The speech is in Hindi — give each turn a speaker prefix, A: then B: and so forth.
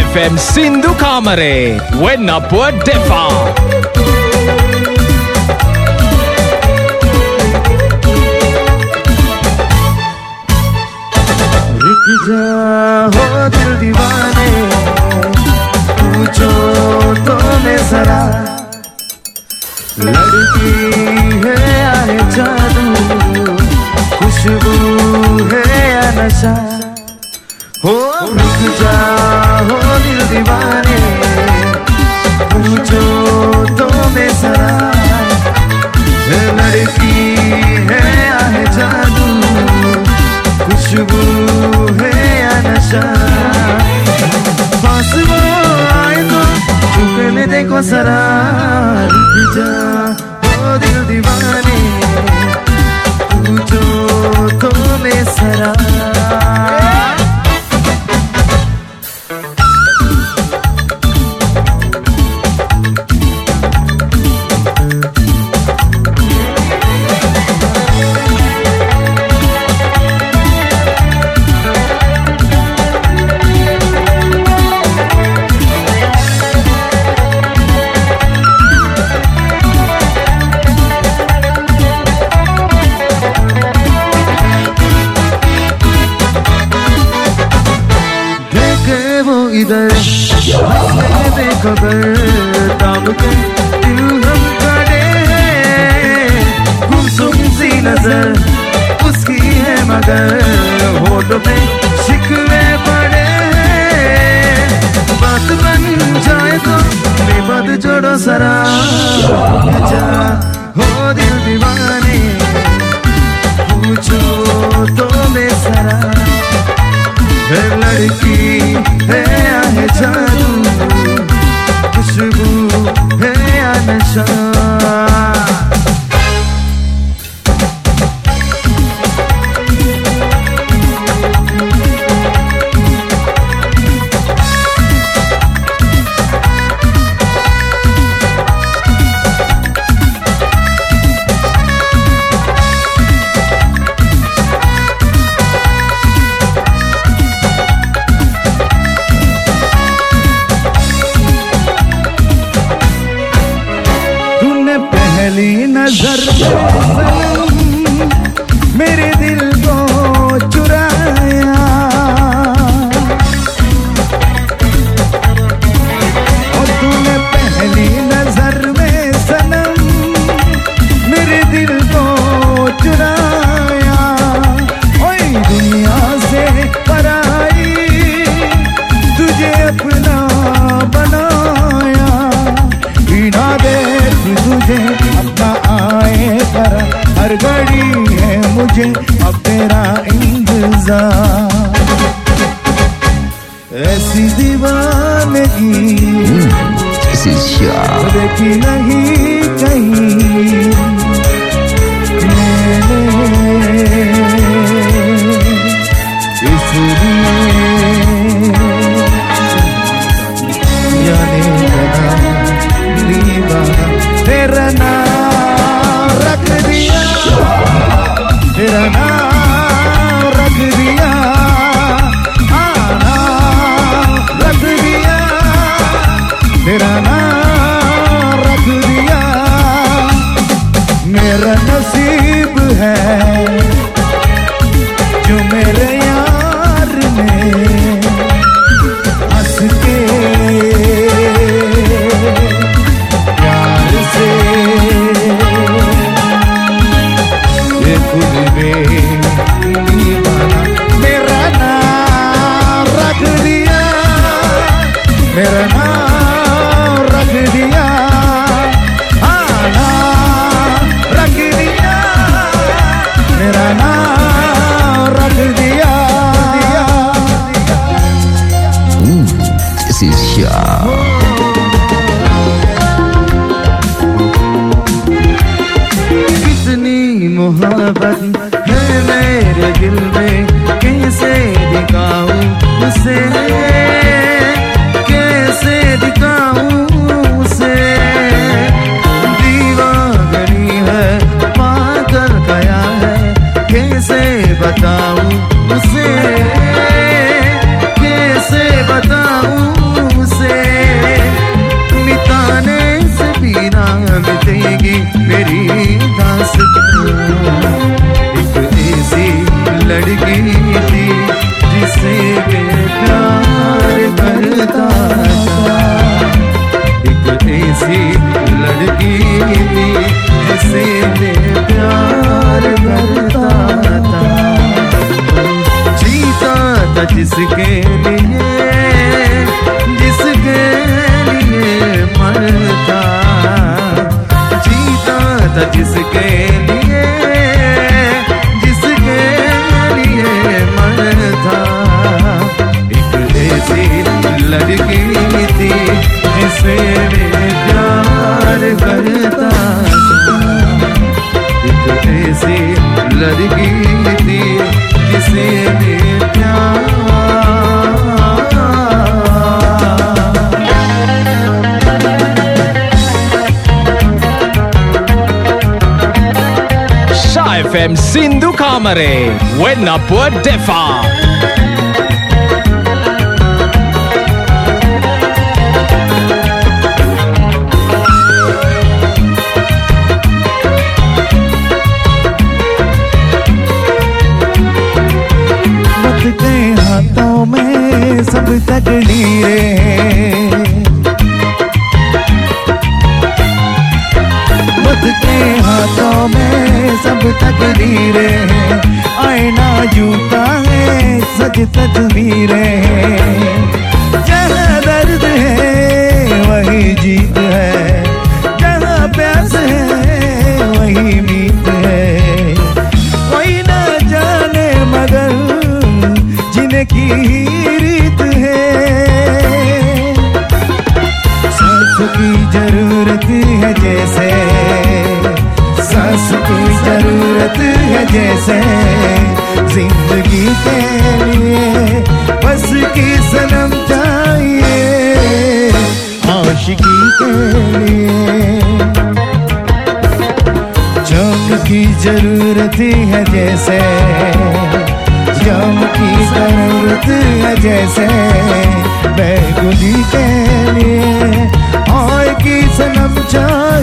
A: FM Sindhu Kamare, Wenapur Defa.
B: रुक जाओ दिल दीवाने, पूछो तो मैं जरा, लड़की है या है जादू, खुशबू है या नशा। हो रुक जाओ दिल दीवाने, पूछो तो मैं जरा, लड़की है या है जादू, खुशबू है या नशा। पास वो आए तो चुकने देखो जरा, रुक जाओ दिल दीवाने, पूछो तो मैं जरा। इधर बेखबर ताब के दिल हम काटे, गुमसुम सी नजर उसकी है मगर होठों पे शिकवे पड़े। बात बन जाए तो बेबात जोड़ो सरा, जा हो दिल दीवाने, पूछो तो मैं सरा, लड़की है या है जादू, खुशबू है या नशा। पहली नजर में मेरे दिल को चुराया, और तूने पहली नजर में सनम मेरे दिल को चुराया। ओए दुनिया से पराई तुझे अपना बनाया, बिना देख तुझे अपना आए पर हर घड़ी है मुझे अब तेरा इंतजार। ऐसी दीवानगी देखी नहीं कहीं मैंने, इसलिए जाने लगा दीवाना, तेरा नाम रख दिया, तेरा नाम रख दिया, नाम रख दिया, तेरा नाम रख दिया। मेरा नसीब है जो मेरे यार ने हंस के मेरा नाम रख दिया, मेरा नाम रख दिया, नाम रख दिया, मेरा नाम रख दिया।
C: This is Shah.
B: कितनी मोहब्बत है मेरे दिल में, कैसे दिखाऊं उसे, कैसे दिखाऊं उसे। दीवानी है पागल गया है, कैसे बताऊं उसे, कैसे बताऊं था जिसके लिए मन था। एक ऐसी लड़की थी जिसे मैं प्यार करता था। एक ऐसी लड़की थी जिसे मैं प्यार।
A: FM Sindhu Kamare, Wenapur Defa.
B: वक्त के हाथों में सब तकदीरें हैं, वक्त के हाथों में सब तकदीरें हैं। आईना जूता है सज तस्वीरें हैं। जहाँ दर्द है वही जीत है, जहाँ प्यास है वही मीत है। कोई ना जाने मगर जीने की रीत है। सांस की जरूरत है जैसे, सांस की जरूरत है जैसे, जिंदगी के लिए बस की सनम चाहिए आशिकी के लिए। जाम की जरूरत है जैसे, जाम की जरूरत है जैसे, बैगुनी के लिए और की सनम चाहिए